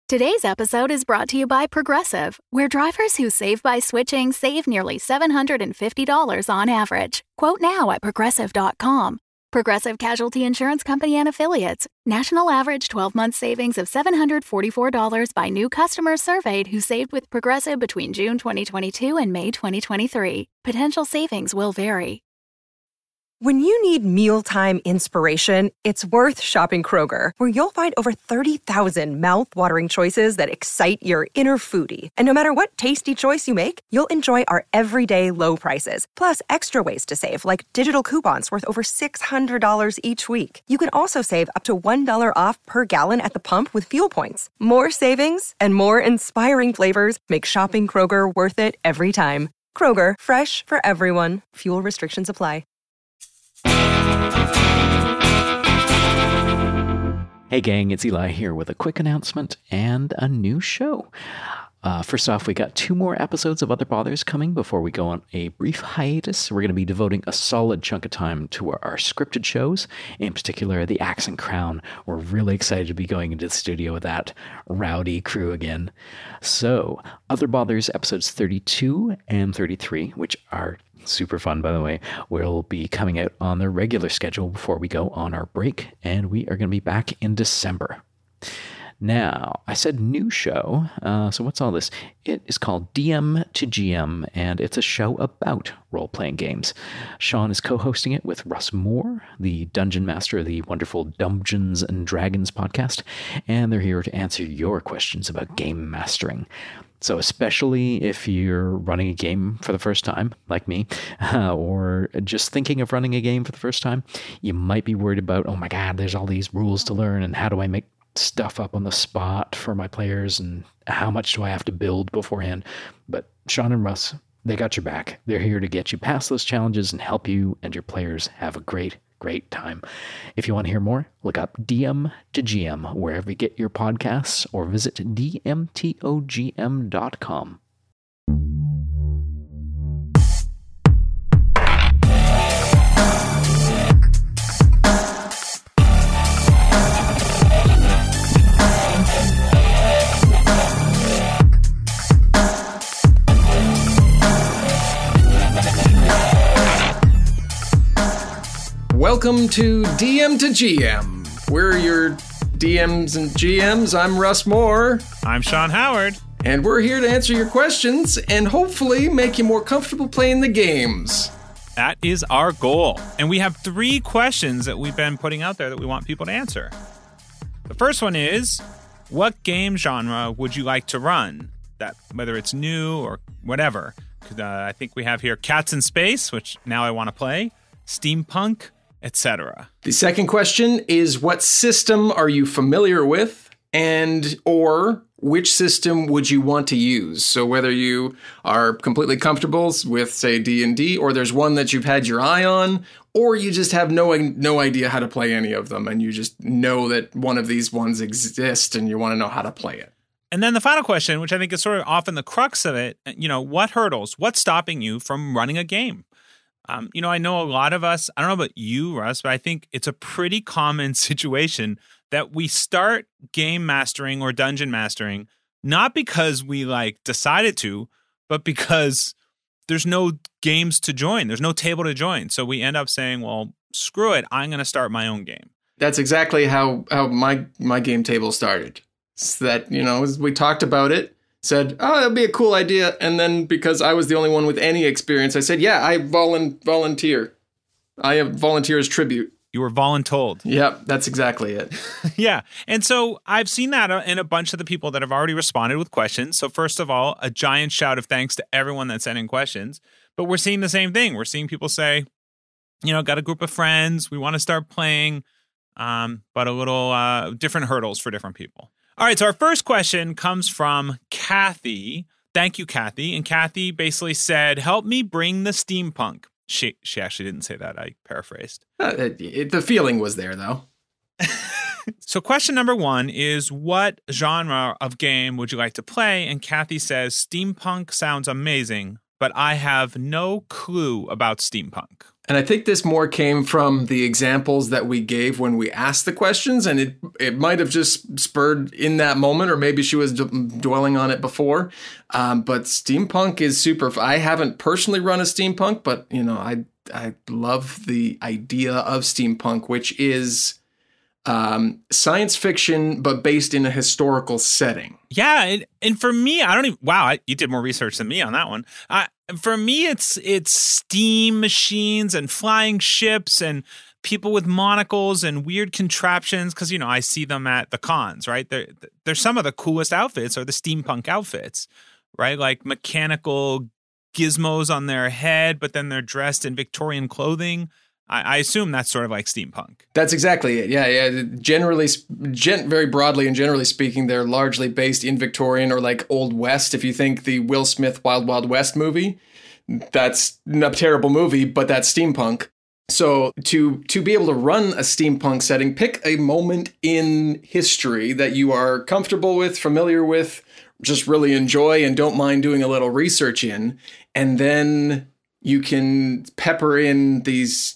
Today's episode is brought to you by Progressive, where drivers who save by switching save nearly $750 on average. Quote now at Progressive.com. Progressive Casualty Insurance Company and Affiliates. National average 12-month savings of $744 by new customers surveyed who saved with Progressive between June 2022 and May 2023. Potential savings will vary. When you need mealtime inspiration, it's worth shopping Kroger, where you'll find over 30,000 mouth-watering choices that excite your inner foodie. And no matter what tasty choice you make, you'll enjoy our everyday low prices, plus extra ways to save, like digital coupons worth over $600 each week. You can also save up to $1 off per gallon at the pump with fuel points. More savings and more inspiring flavors make shopping Kroger worth it every time. Kroger, fresh for everyone. Fuel restrictions apply. Hey gang, it's Eli here with a quick announcement and a new show. First off, we got 2 more episodes of Other Bothers coming before we go on a brief hiatus. We're going to be devoting a solid chunk of time to our scripted shows, in particular The Axe and Crown. We're really excited to be going into the studio with that rowdy crew again. So, Other Bothers episodes 32 and 33, which are super fun, by the way, will be coming out on the regular schedule before we go on our break, and we are going to be back in December. Now, I said new show, so what's all this? It is called DM to GM, and it's a show about role-playing games. Sean is co-hosting it with Russ Moore, the dungeon master of the wonderful Dungeons and Dragons podcast, and they're here to answer your questions about game mastering. So especially if you're running a game for the first time, like me, or just thinking of running a game for the first time, you might be worried about, oh my God, there's all these rules to learn, and how do I make stuff up on the spot for my players, and how much do I have to build beforehand? But Sean and Russ, they got your back. They're here to get you past those challenges and help you and your players have a great time. If you want to hear more, look up DM to GM wherever you get your podcasts, or visit dmtogm.com. Welcome to DM to GM. We're your DMs and GMs. I'm Russ Moore. I'm Sean Howard. And we're here to answer your questions and hopefully make you more comfortable playing the games. That is our goal. And we have 3 questions that we've been putting out there that we want people to answer. The first one is, what game genre would you like to run? That, whether it's new or whatever. I think we have here Cats in Space, which now I want to play, steampunk, etc. The second question is, what system are you familiar with, and or which system would you want to use? So whether you are completely comfortable with, say, D&D, or there's one that you've had your eye on, or you just have no idea how to play any of them, and you just know that one of these ones exists and you want to know how to play it. And then the final question, which I think is sort of often the crux of it, what hurdles, what's stopping you from running a game? I know a lot of us, I don't know about you, Russ, but I think it's a pretty common situation that we start game mastering or dungeon mastering, not because we decided to, but because there's no games to join. There's no table to join. So we end up saying, well, screw it. I'm going to start my own game. That's exactly how my game table started. It's that, as we talked about it, said, oh, that'd be a cool idea. And then because I was the only one with any experience, I said, yeah, I volunteer. I have volunteer as tribute. You were voluntold. Yep, that's exactly it. Yeah. And so I've seen that in a bunch of the people that have already responded with questions. So first of all, a giant shout of thanks to everyone that sent in questions. But we're seeing the same thing. We're seeing people say, got a group of friends. We want to start playing, but a little different hurdles for different people. All right, so our first question comes from Kathy. Thank you, Kathy. And Kathy basically said, help me bring the steampunk. She actually didn't say that. I paraphrased. The feeling was there, though. So question number 1 is, what genre of game would you like to play? And Kathy says, steampunk sounds amazing. but I have no clue about steampunk. And I think this more came from the examples that we gave when we asked the questions, and it might have just spurred in that moment, or maybe she was dwelling on it before. But steampunk is super. I haven't personally run a steampunk, but I love the idea of steampunk, which is science fiction, but based in a historical setting. Yeah, and for me, I don't even. Wow, you did more research than me on that one. For me, it's steam machines and flying ships and people with monocles and weird contraptions. Because I see them at the cons, right? They're some of the coolest outfits are the steampunk outfits, right? Like mechanical gizmos on their head, but then they're dressed in Victorian clothing. I assume that's sort of like steampunk. That's exactly it. Yeah. Generally, very broadly and generally speaking, they're largely based in Victorian or like Old West. If you think the Will Smith Wild Wild West movie, that's a terrible movie, but that's steampunk. So to be able to run a steampunk setting, pick a moment in history that you are comfortable with, familiar with, just really enjoy and don't mind doing a little research in, and then you can pepper in these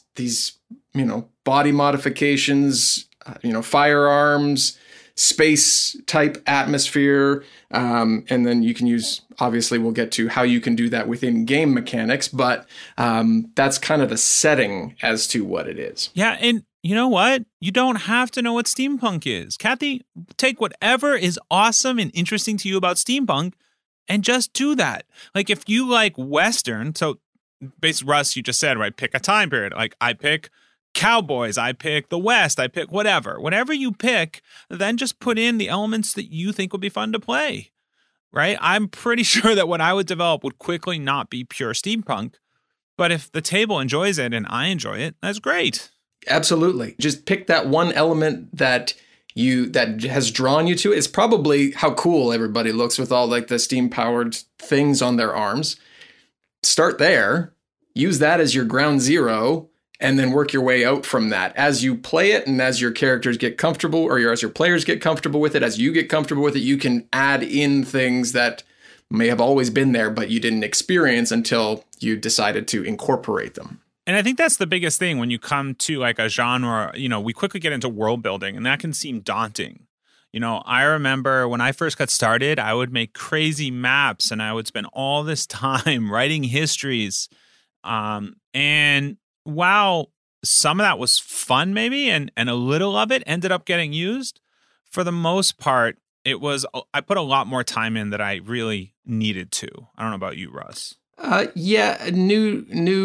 body modifications, firearms, space type atmosphere. And then you can use, obviously we'll get to how you can do that within game mechanics, but that's kind of the setting as to what it is. Yeah. And you know what? You don't have to know what steampunk is. Kathy, take whatever is awesome and interesting to you about steampunk and just do that. Like if you like Western, so based Russ, you just said, right, pick a time period. Like I pick cowboys, I pick the West, I pick whatever you pick, then just put in the elements that you think would be fun to play, right? I'm pretty sure that what I would develop would quickly not be pure steampunk, but if the table enjoys it and I enjoy it, that's great. Absolutely. Just pick that one element that has drawn you to it. It's probably how cool everybody looks with all like the steam powered things on their arms. Start there, use that as your ground zero, and then work your way out from that. As you play it and as your characters get comfortable, or as your players get comfortable with it, as you get comfortable with it, you can add in things that may have always been there, but you didn't experience until you decided to incorporate them. And I think that's the biggest thing when you come to like a genre, we quickly get into world building and that can seem daunting. I remember when I first got started, I would make crazy maps and I would spend all this time writing histories. And while some of that was fun maybe, and a little of it ended up getting used, for the most part, I put a lot more time in than I really needed to. I don't know about you, Russ. New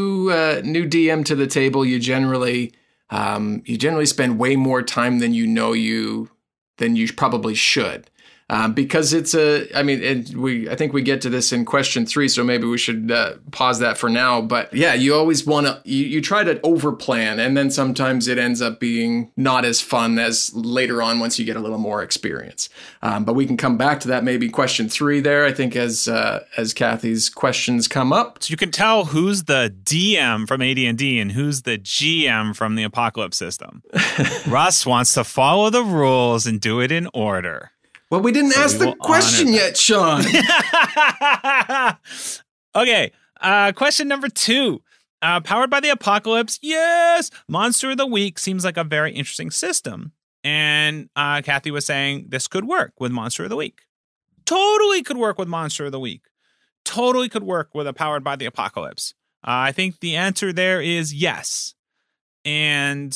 DM to the table. You generally spend way more time than than you probably should. Because it's I think we get to this in question 3, so maybe we should pause that for now. But yeah, you always want to, you try to overplan, and then sometimes it ends up being not as fun as later on once you get a little more experience. But we can come back to that maybe question 3 there, I think, as Kathy's questions come up. So you can tell who's the DM from AD&D and who's the GM from the Apocalypse system. Russ wants to follow the rules and do it in order. Well, we didn't ask the question yet, Sean. Okay, question number 2. Powered by the Apocalypse, yes! Monster of the Week seems like a very interesting system. And Kathy was saying this could work with Monster of the Week. Totally could work with Monster of the Week. Totally could work with a Powered by the Apocalypse. I think the answer there is yes. And,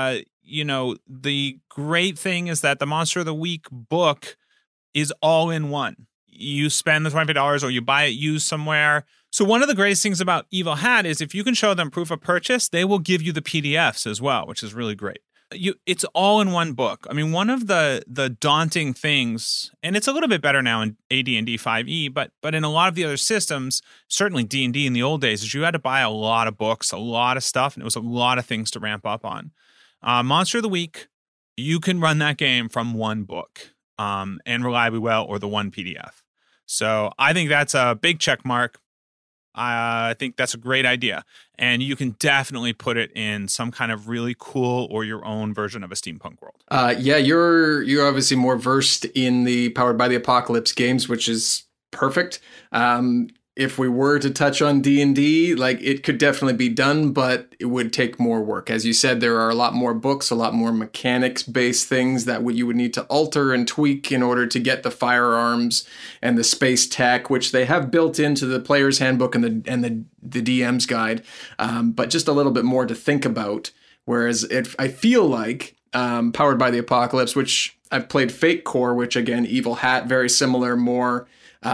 the great thing is that the Monster of the Week book is all in one. You spend the $25 or you buy it used somewhere. So one of the greatest things about Evil Hat is if you can show them proof of purchase, they will give you the PDFs as well, which is really great. It's all in one book. I mean, one of the daunting things, and it's a little bit better now in AD&D 5e, but in a lot of the other systems, certainly D&D in the old days, is you had to buy a lot of books, a lot of stuff, and it was a lot of things to ramp up on. Monster of the Week, you can run that game from one book and reliably well, or the one PDF. So I think that's a big check mark. I think that's a great idea. And you can definitely put it in some kind of really cool or your own version of a steampunk world. You're obviously more versed in the Powered by the Apocalypse games, which is perfect. if we were to touch on D&D, like it could definitely be done, but it would take more work. As you said, there are a lot more books, a lot more mechanics-based things that you would need to alter and tweak in order to get the firearms and the space tech, which they have built into the player's handbook and the DM's guide, but just a little bit more to think about. Whereas I feel like Powered by the Apocalypse, which I've played Fate Core, which again, Evil Hat, very similar, more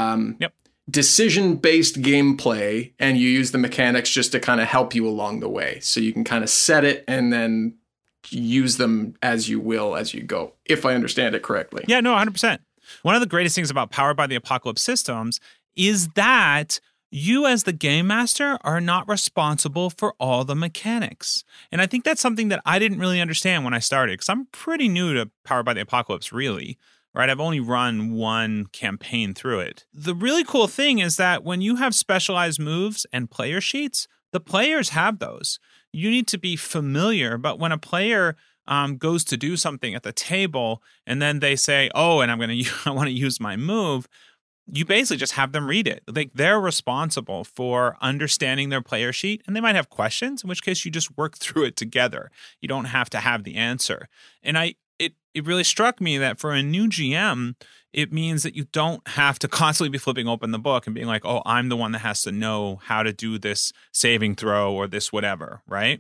decision-based gameplay, and you use the mechanics just to kind of help you along the way. So you can kind of set it and then use them as you will as you go, if I understand it correctly. Yeah, no, 100%. One of the greatest things about Powered by the Apocalypse systems is that you as the game master are not responsible for all the mechanics. And I think that's something that I didn't really understand when I started, because I'm pretty new to Powered by the Apocalypse, really. Right, I've only run one campaign through it. The really cool thing is that when you have specialized moves and player sheets, the players have those. You need to be familiar, but when a player goes to do something at the table and then they say, "Oh, and I want to use my move," you basically just have them read it. Like they're responsible for understanding their player sheet, and they might have questions, in which case you just work through it together. You don't have to have the answer. And it really struck me that for a new GM, it means that you don't have to constantly be flipping open the book and being like, oh, I'm the one that has to know how to do this saving throw or this whatever, right?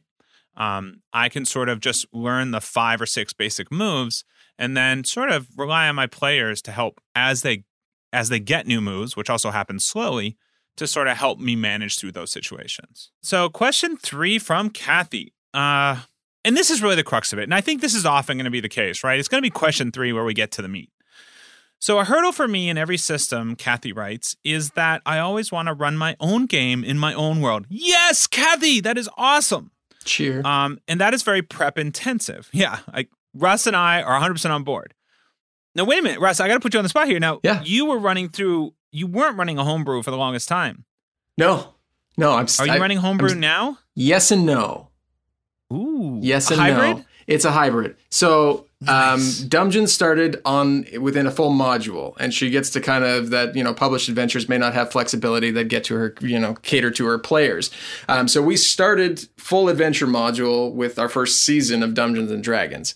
I can sort of just learn the 5 or 6 basic moves and then sort of rely on my players to help as they get new moves, which also happens slowly, to sort of help me manage through those situations. So question 3 from Kathy. And this is really the crux of it. And I think this is often going to be the case, right? It's going to be question 3 where we get to the meat. So a hurdle for me in every system, Kathy writes, is that I always want to run my own game in my own world. Yes, Kathy, that is awesome. Cheer. And that is very prep intensive. Yeah, like Russ and I are 100% on board. Now, wait a minute, Russ, I got to put you on the spot here. Now, you weren't running a homebrew for the longest time. No. Are you running homebrew now? Yes and no. Ooh, yes and hybrid? No. It's a hybrid. So nice. Dungeon started within a full module, and she gets to kind of that, published adventures may not have flexibility that get to her, cater to her players. So we started full adventure module with our first season of Dungeons and Dragons.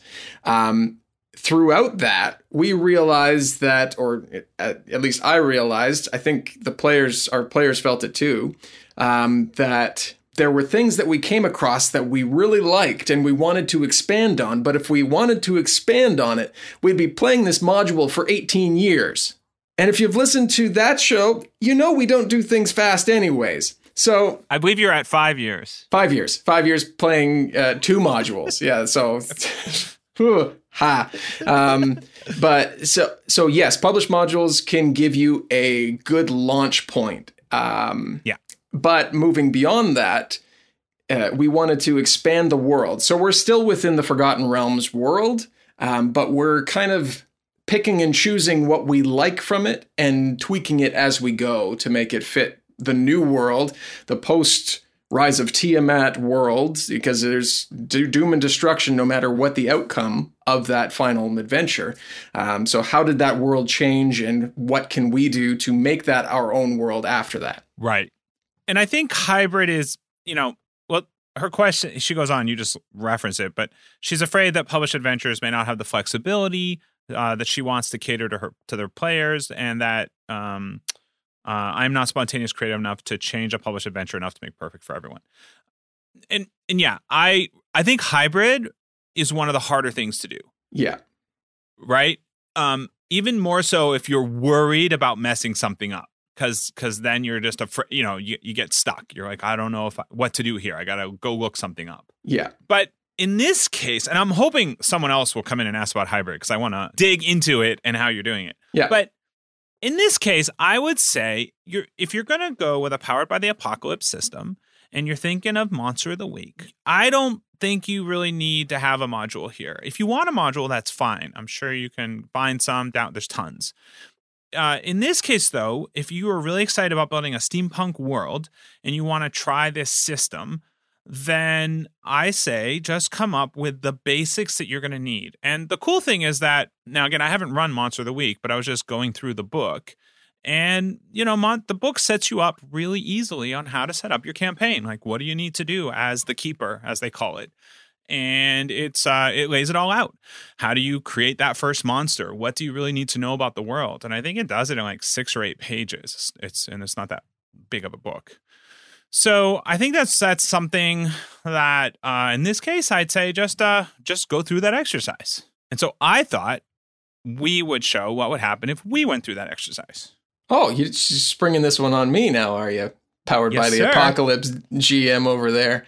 Throughout that, we realized that, or at least I realized, I think our players felt it too, that there were things that we came across that we really liked and we wanted to expand on. But if we wanted to expand on it, we'd be playing this module for 18 years. And if you've listened to that show, we don't do things fast anyways. So I believe you're at 5 years. 5 years. 5 years playing 2 modules. Yeah, so... But so yes, published modules can give you a good launch point. But moving beyond that, we wanted to expand the world. So we're still within the Forgotten Realms world, but we're kind of picking and choosing what we like from it and tweaking it as we go to make it fit the new world, the post Rise of Tiamat world, because there's doom and destruction no matter what the outcome of that final adventure. So how did that world change, and what can we do to make that our own world after that? Right. And I think hybrid is, her question, she goes on, you just reference it, but she's afraid that published adventures may not have the flexibility that she wants to cater to their players, and that I'm not spontaneous creative enough to change a published adventure enough to make perfect for everyone. And yeah, I think hybrid is one of the harder things to do. Yeah. Right? Even more so if you're worried about messing something up. Because then you're just afraid, you get stuck. You're like, I don't know what to do here. I got to go look something up. Yeah. But in this case, and I'm hoping someone else will come in and ask about hybrid, because I want to dig into it and how you're doing it. Yeah. But in this case, I would say if you're going to go with a Powered by the Apocalypse system and you're thinking of Monster of the Week, I don't think you really need to have a module here. If you want a module, that's fine. I'm sure you can find some down. There's tons. In this case, though, if you are really excited about building a steampunk world and you want to try this system, then I say just come up with the basics that you're going to need. And the cool thing is that, now again, I haven't run Monster of the Week, but I was just going through the book. And, the book sets you up really easily on how to set up your campaign. Like, what do you need to do as the keeper, as they call it? And it lays it all out. How do you create that first monster? What do you really need to know about the world? And I think it does it in like 6 or 8 pages. It's not that big of a book. So I think that's something that in this case, I'd say just go through that exercise. And so I thought we would show what would happen if we went through that exercise. Oh, you're just springing this one on me now, are you? Powered by the sir. Apocalypse GM over there.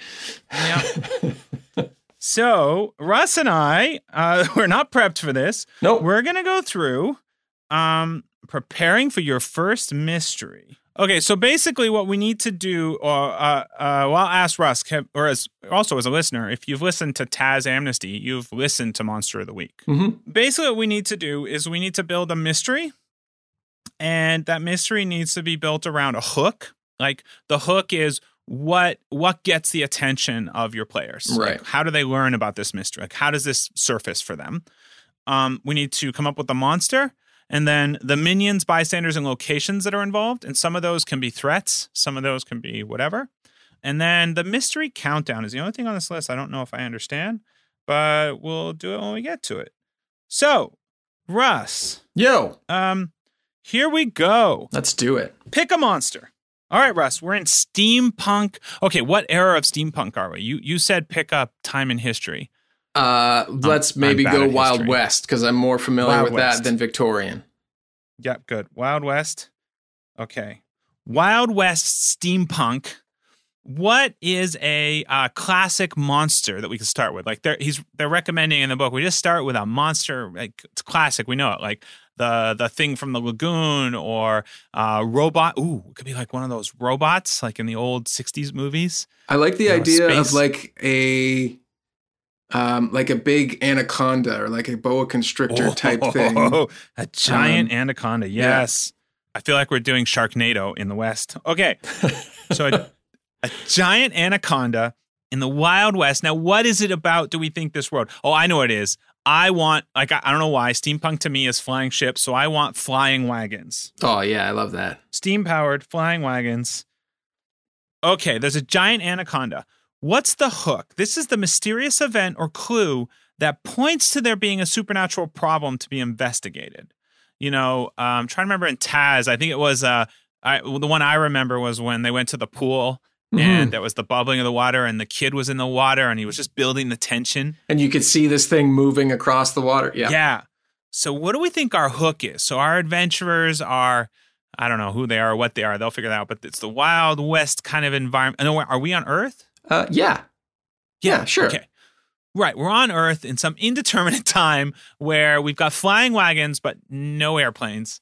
Yeah. So Russ and I, we're not prepped for this. Nope. We're going to go through preparing for your first mystery. Okay, so basically what we need to do, I'll ask Russ, also as a listener, if you've listened to Taz Amnesty, you've listened to Monster of the Week. Mm-hmm. Basically what we need to do is we need to build a mystery, and that mystery needs to be built around a hook. Like, the hook is what gets the attention of your players. Right. Like, how do they learn about this mystery? Like, how does this surface for them? We need to come up with a monster, and then the minions, bystanders, and locations that are involved. And some of those can be threats. Some of those can be whatever. And then the mystery countdown is the only thing on this list I don't know if I understand, but we'll do it when we get to it. So, Russ. Yo. Here we go. Let's do it. Pick a monster. All right, Russ, we're in steampunk. Okay, what era of steampunk are we? You said pick up time in history. Let's maybe go Wild history. West, because I'm more familiar Wild with West. that than Victorian. Yep, good. Wild West. Okay. Wild West steampunk. What is a classic monster that we can start with? Like they're recommending in the book, we just start with a monster. Like, it's classic. We know it. Like the thing from the lagoon, or robot. Ooh, it could be like one of those robots, like in the old 60s movies. I like the idea space. of like a big anaconda, or like a boa constrictor type thing. A giant anaconda. Yes. Yeah. I feel like we're doing Sharknado in the West. Okay. So a giant anaconda in the Wild West. Now, what is it about? Do we think this world? Oh, I know what it is. I want, I don't know why. Steampunk to me is flying ships. So I want flying wagons. Oh, yeah. I love that. Steam powered flying wagons. Okay. There's a giant anaconda. What's the hook? This is the mysterious event or clue that points to there being a supernatural problem to be investigated. I'm trying to remember in Taz, I think it was, the one I remember was when they went to the pool, and there was the bubbling of the water, and the kid was in the water, and he was just building the tension. And you could see this thing moving across the water. Yeah. Yeah. So what do we think our hook is? So our adventurers are, I don't know who they are or what they are. They'll figure that out. But it's the Wild West kind of environment. Are we on Earth? Yeah. Yeah, sure. Okay. Right. We're on Earth in some indeterminate time where we've got flying wagons, but no airplanes.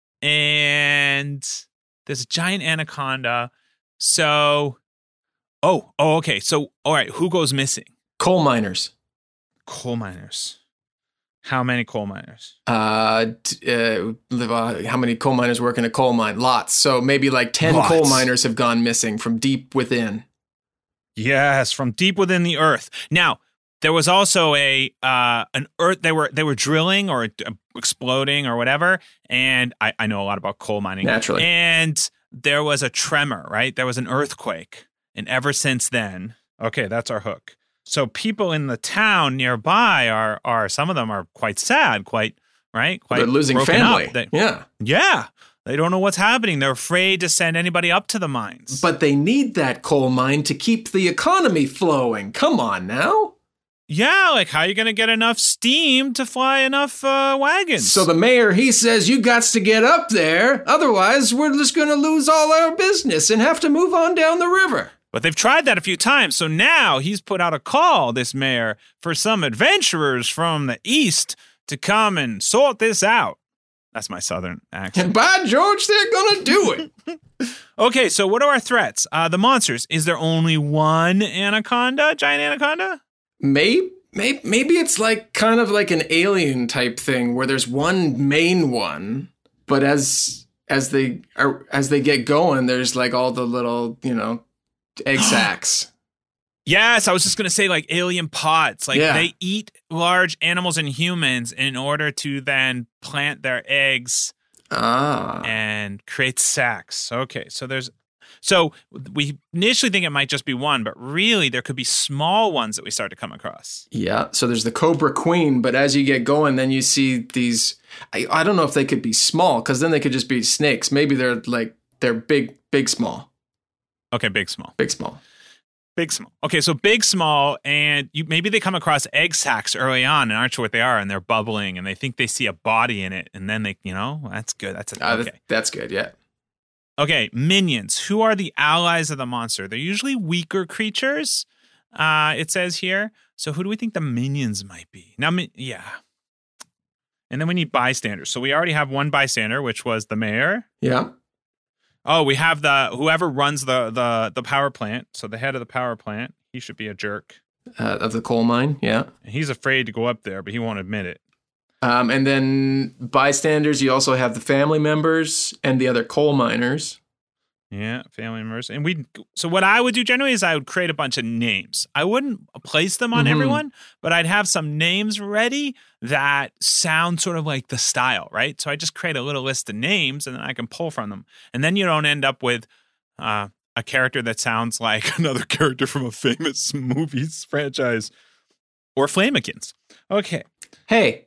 And there's a giant anaconda. So, okay. So, all right. Who goes missing? Coal miners. Coal miners. How many coal miners? How many coal miners work in a coal mine? Lots. So maybe like 10 coal miners have gone missing from deep within. Yes, from deep within the earth. Now, there was also an earth. They were drilling or exploding or whatever. And I know a lot about coal mining. Naturally. And there was a tremor, right? There was an earthquake. And ever since then, okay, that's our hook. So people in the town nearby are some of them are quite sad, quite they're losing family. Yeah. They don't know what's happening. They're afraid to send anybody up to the mines. But they need that coal mine to keep the economy flowing. Come on now. Yeah, like how are you going to get enough steam to fly enough wagons? So the mayor, he says, you gots to get up there. Otherwise, we're just going to lose all our business and have to move on down the river. But they've tried that a few times. So now he's put out a call, this mayor, for some adventurers from the east to come and sort this out. That's my southern accent. And by George, they're going to do it. Okay, so what are our threats? The monsters. Is there only one anaconda, giant anaconda? Maybe it's like kind of like an alien type thing where there's one main one, but as they get going, there's like all the little, egg sacs. Yes, I was just going to say like alien pods. Like they eat large animals and humans in order to then plant their eggs and create sacks. Okay, so we initially think it might just be one, but really there could be small ones that we start to come across. Yeah, so there's the Cobra Queen, but as you get going, then you see these, I don't know if they could be small, because then they could just be snakes. Maybe they're big, small. Okay, big, small. Big, small. Big, small. Okay, so big, small, and maybe they come across egg sacs early on and aren't sure what they are, and they're bubbling, and they think they see a body in it, and then they, that's good. Okay. That's good, yeah. Okay, minions. Who are the allies of the monster? They're usually weaker creatures, it says here. So who do we think the minions might be? Now, yeah. And then we need bystanders. So we already have one bystander, which was the mayor. Yeah. Oh, we have whoever runs the power plant. So the head of the power plant, he should be a jerk. Of the coal mine, yeah. And he's afraid to go up there, but he won't admit it. And then bystanders, you also have the family members and the other coal miners. Yeah, family members. And so what I would do generally is I would create a bunch of names. I wouldn't place them on everyone, but I'd have some names ready that sound sort of like the style, right? So I just create a little list of names and then I can pull from them. And then you don't end up with a character that sounds like another character from a famous movies franchise or Flamekins. Okay. Hey.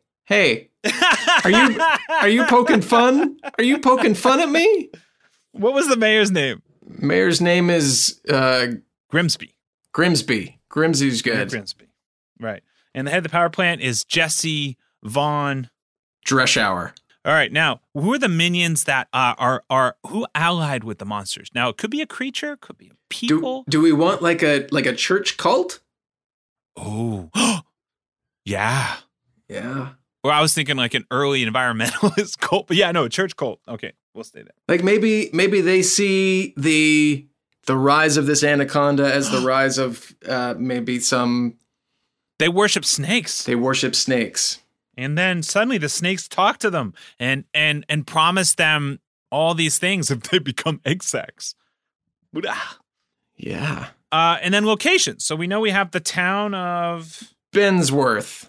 Are you poking fun? Are you poking fun at me? What was the mayor's name? Mayor's name is Grimsby. Grimsby's good. Grimsby. Right. And the head of the power plant is Jesse Von Dreshour. All right. Now, who are the minions that are who allied with the monsters? Now, it could be a creature, could be a people. Do we want like a church cult? Oh. Yeah. Yeah. Or I was thinking like an early environmentalist cult, but yeah, no, a church cult. Okay, we'll stay there. Like maybe they see the rise of this anaconda as the rise of maybe some. They worship snakes. And then suddenly the snakes talk to them and promise them all these things if they become egg sacs. Yeah. And then locations. So we know we have the town of Bensworth.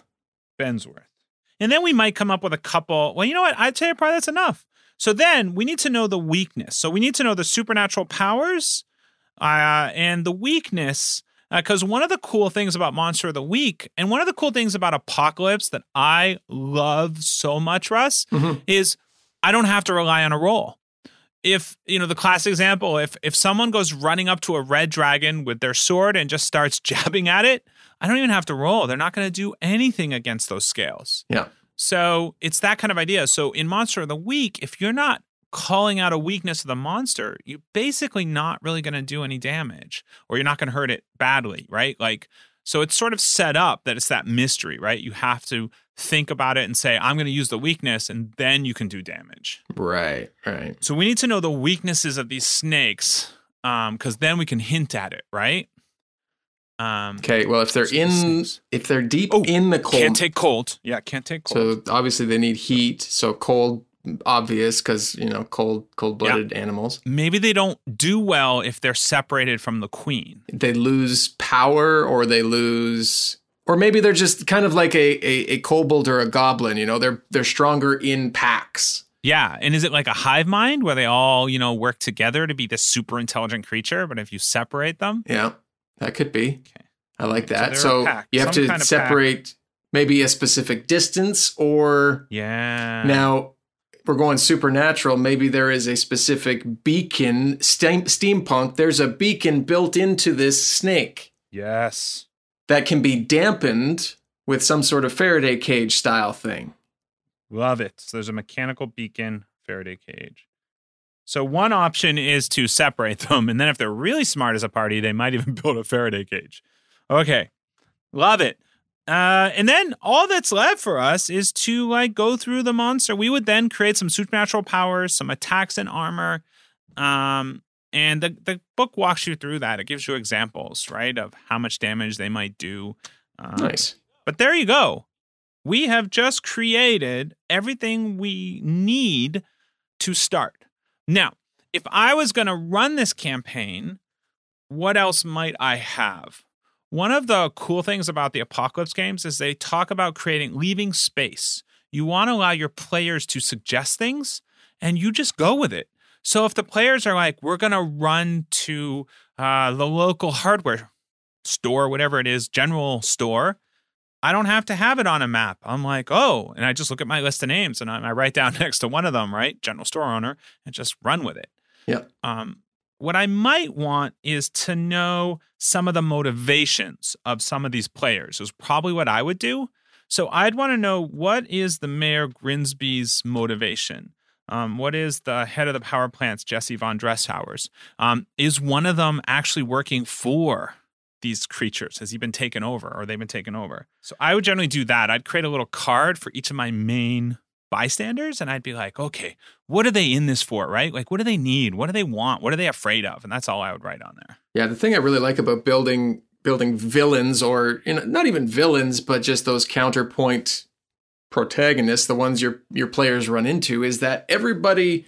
And then we might come up with a couple. Well, you know what? I'd say probably that's enough. So then we need to know the weakness. So we need to know the supernatural powers and the weakness. Because one of the cool things about Monster of the Week and one of the cool things about Apocalypse that I love so much, Russ, is I don't have to rely on a roll. If, the classic example, if someone goes running up to a red dragon with their sword and just starts jabbing at it, I don't even have to roll. They're not going to do anything against those scales. Yeah. So it's that kind of idea. So in Monster of the Week, if you're not calling out a weakness of the monster, you're basically not really going to do any damage, or you're not going to hurt it badly, right? So it's sort of set up that it's that mystery, right? You have to think about it and say, I'm going to use the weakness, and then you can do damage. Right. So we need to know the weaknesses of these snakes, because then we can hint at it, right? Okay, well, if they're deep in the cold, can't take cold. Yeah, can't take cold. So obviously they need heat. So cold, obvious, because cold-blooded animals. Maybe they don't do well if they're separated from the queen. They lose power, or maybe they're just kind of like a kobold or a goblin. They're stronger in packs. Yeah, and is it like a hive mind where they all work together to be this super intelligent creature? But if you separate them, yeah. That could be. Okay. I like that. So you have to separate maybe a specific distance, or now we're going supernatural. Maybe there is a specific beacon, steampunk. There's a beacon built into this snake. Yes. That can be dampened with some sort of Faraday cage style thing. Love it. So there's a mechanical beacon, Faraday cage. So one option is to separate them, and then if they're really smart as a party, they might even build a Faraday cage. Okay, love it. And then all that's left for us is to go through the monster. We would then create some supernatural powers, some attacks and armor, and the book walks you through that. It gives you examples, right, of how much damage they might do. Nice. But there you go. We have just created everything we need to start. Now, if I was going to run this campaign, what else might I have? One of the cool things about the Apocalypse games is they talk about leaving space. You want to allow your players to suggest things, and you just go with it. So if the players are like, we're going to run to the local hardware store, whatever it is, general store, I don't have to have it on a map. I'm like, oh, and I just look at my list of names and I write down next to one of them, right? General store owner, and just run with it. Yeah. What I might want is to know some of the motivations of some of these players is probably what I would do. So I'd want to know, what is the Mayor Grinsby's motivation? What is the head of the power plants, Jesse von Dresshauer's? Is one of them actually working for these creatures? Has he been taken over, or they've been taken over? So I would generally do that. I'd create a little card for each of my main bystanders, and I'd be like, okay, what are they in this for, right? Like, what do they need? What do they want? What are they afraid of? And that's all I would write on there. Yeah, the thing I really like about building villains, or not even villains, but just those counterpoint protagonists, the ones your players run into, is that everybody,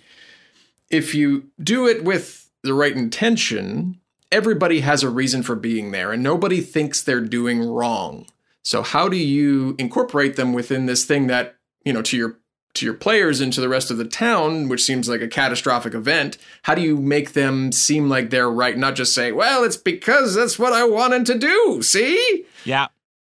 if you do it with the right intention, everybody has a reason for being there, and nobody thinks they're doing wrong. So how do you incorporate them within this thing that, to your players and to the rest of the town, which seems like a catastrophic event? How do you make them seem like they're right? Not just say, well, it's because that's what I wanted to do. See? Yeah.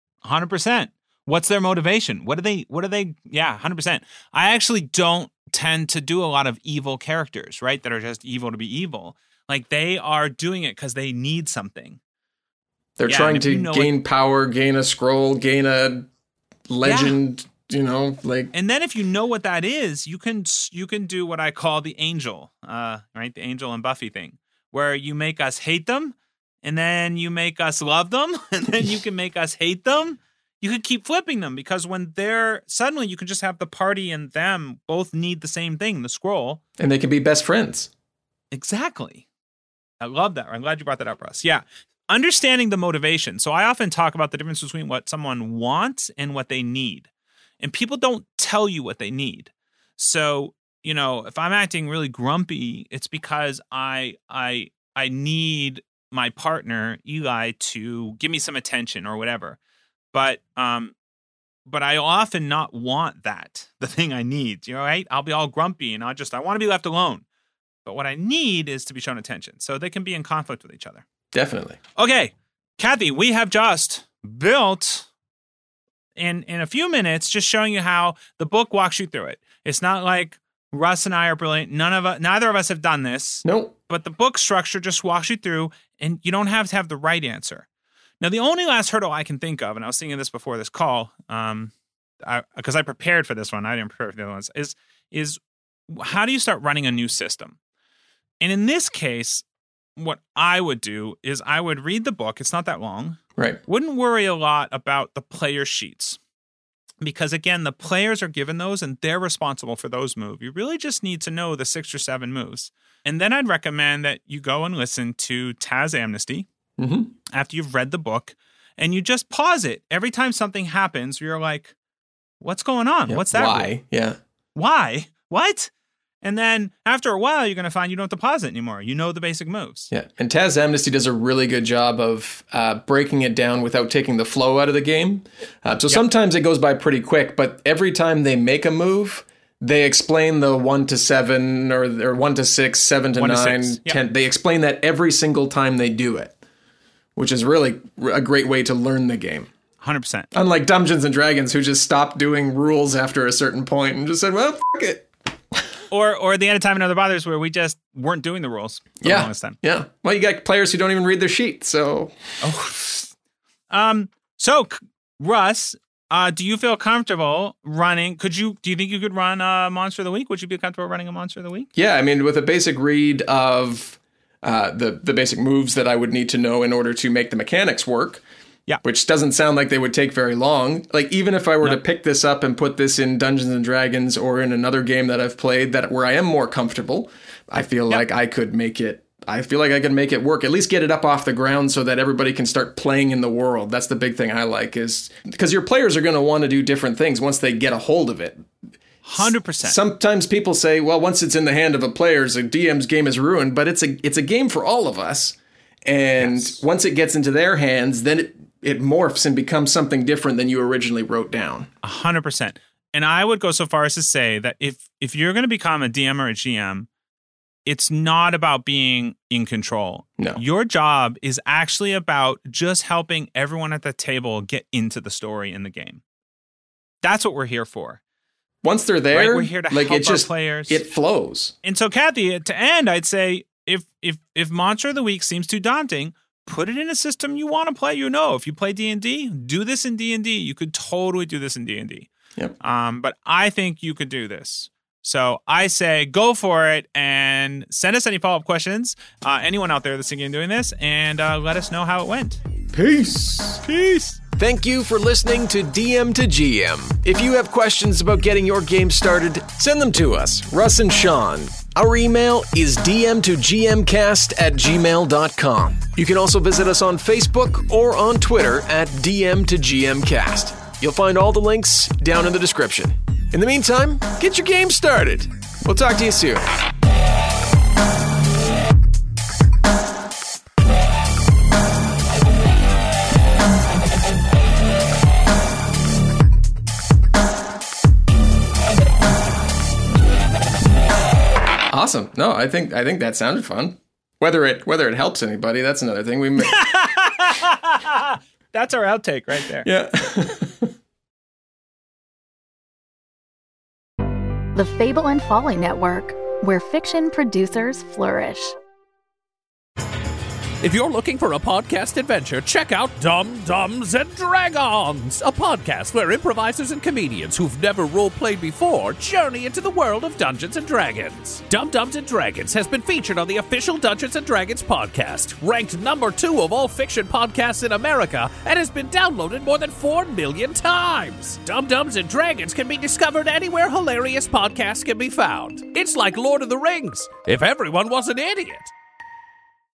100%. What's their motivation? What are they? Yeah, 100%. I actually don't tend to do a lot of evil characters, right? That are just evil to be evil. Like, they are doing it because they need something. They're trying to gain power, gain a scroll, gain a legend. Yeah. And then if you know what that is, you can do what I call the angel, right? The Angel and Buffy thing, where you make us hate them, and then you make us love them, and then you can make us hate them. You could keep flipping them, because when they're suddenly, you can just have the party and them both need the same thing, the scroll, and they can be best friends. Exactly. I love that. I'm glad you brought that up, Russ. Yeah. Understanding the motivation. So I often talk about the difference between what someone wants and what they need. And people don't tell you what they need. So, if I'm acting really grumpy, it's because I need my partner, Eli, to give me some attention or whatever. But I often not want that, the thing I need, right? I'll be all grumpy and I want to be left alone. But what I need is to be shown attention. So they can be in conflict with each other. Definitely. Okay, Kathy, we have just built in a few minutes, just showing you how the book walks you through it. It's not like Russ and I are brilliant. Neither of us have done this. Nope. But the book structure just walks you through, and you don't have to have the right answer. Now, the only last hurdle I can think of, and I was thinking this before this call, because I prepared for this one, I didn't prepare for the other ones, is how do you start running a new system? And in this case, what I would do is I would read the book. It's not that long. Right. Wouldn't worry a lot about the player sheets, because, again, the players are given those and they're responsible for those moves. You really just need to know the 6 or 7 moves. And then I'd recommend that you go and listen to Taz Amnesty after you've read the book, and you just pause it. Every time something happens, you're like, what's going on? Yeah. What's that? Why? Rule? Yeah. Why? What? And then after a while, you're going to find you don't have to pause it anymore. You know the basic moves. Yeah. And Taz Amnesty does a really good job of breaking it down without taking the flow out of the game. Sometimes it goes by pretty quick, but every time they make a move, they explain the 1 to 7 or 1 to 6, 7 to 9, 10. They explain that every single time they do it, which is really a great way to learn the game. 100%. Unlike Dungeons and Dragons, who just stopped doing rules after a certain point and just said, well, fuck it. Or the end of time and other bothers, where we just weren't doing the rules for the longest time. Yeah. Well, you got players who don't even read their sheet, so. So Russ, do you feel comfortable running? Do you think you could run a Monster of the Week? Would you be comfortable running a Monster of the Week? Yeah, I mean, with a basic read of the basic moves that I would need to know in order to make the mechanics work. Yeah. Which doesn't sound like they would take very long. Like, even if I were to pick this up and put this in Dungeons and Dragons or in another game that I've played where I am more comfortable, I feel like I could make it. I feel like I can make it work, at least get it up off the ground so that everybody can start playing in the world. That's the big thing I like, is because your players are going to want to do different things once they get a hold of it. 100%. Sometimes people say, well, once it's in the hand of a player, a DM's game is ruined, but it's a game for all of us. And once it gets into their hands, then it morphs and becomes something different than you originally wrote down. 100%. And I would go so far as to say that if you're going to become a DM or a GM, it's not about being in control. No. Your job is actually about just helping everyone at the table get into the story in the game. That's what we're here for. Once they're there, right? We're here to help our players. It flows. And so, Kathy, to end, I'd say if Monster of the Week seems too daunting, put it in a system you want to play. If you play D&D, do this in D&D. You could totally do this in D&D. Yep. But I think you could do this. So I say go for it and send us any follow-up questions. Anyone out there that's thinking of doing this, and let us know how it went. Peace. Peace. Thank you for listening to DM to GM. If you have questions about getting your game started, send them to us, Russ and Sean. Our email is dm2gmcast@gmail.com. You can also visit us on Facebook or on Twitter at dm2gmcast. You'll find all the links down in the description. In the meantime, get your game started. We'll talk to you soon. Awesome. No, I think that sounded fun. Whether it helps anybody, that's another thing. We That's our outtake right there. Yeah. The Fable and Folly Network, where fiction producers flourish. If you're looking for a podcast adventure, check out Dumb Dumbs and Dragons, a podcast where improvisers and comedians who've never role-played before journey into the world of Dungeons & Dragons. Dumb Dumbs and Dragons has been featured on the official Dungeons & Dragons podcast, ranked number 2 of all fiction podcasts in America, and has been downloaded more than 4 million times. Dumb Dumbs and Dragons can be discovered anywhere hilarious podcasts can be found. It's like Lord of the Rings, if everyone was an idiot.